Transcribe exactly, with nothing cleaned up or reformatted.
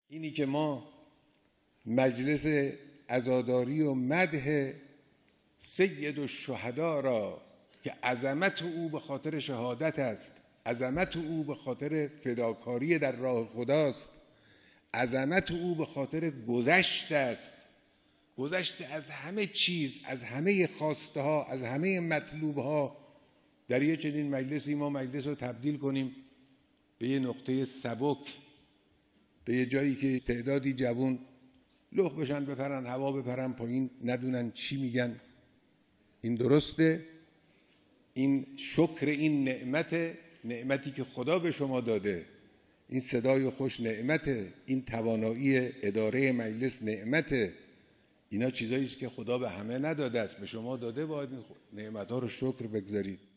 اینی که ما مجلس عزاداری و مدح سید الشهدا را که عظمت او به خاطر شهادت است، عظمت او به خاطر فداکاری در راه خداست، عظمت او به خاطر گذشت است، گذشت از همه چیز، از همه خواسته ها، از همه مطلوب ها. در یه چنین مجلسی ما مجلس رو تبدیل کنیم به یه نقطه سبک، به یه جایی که تعدادی جوان لخ بشن، بپرن هوا، بپرن پایین، ندونن چی میگن. این درسته؟ این شکر این نعمت، نعمتی که خدا به شما داده، این صدای خوش نعمته، این توانایی اداره مجلس نعمته. اینا چیزایی است که خدا به همه نداده است، به شما داده، باید این نعمت‌ها رو شکر بگذارید.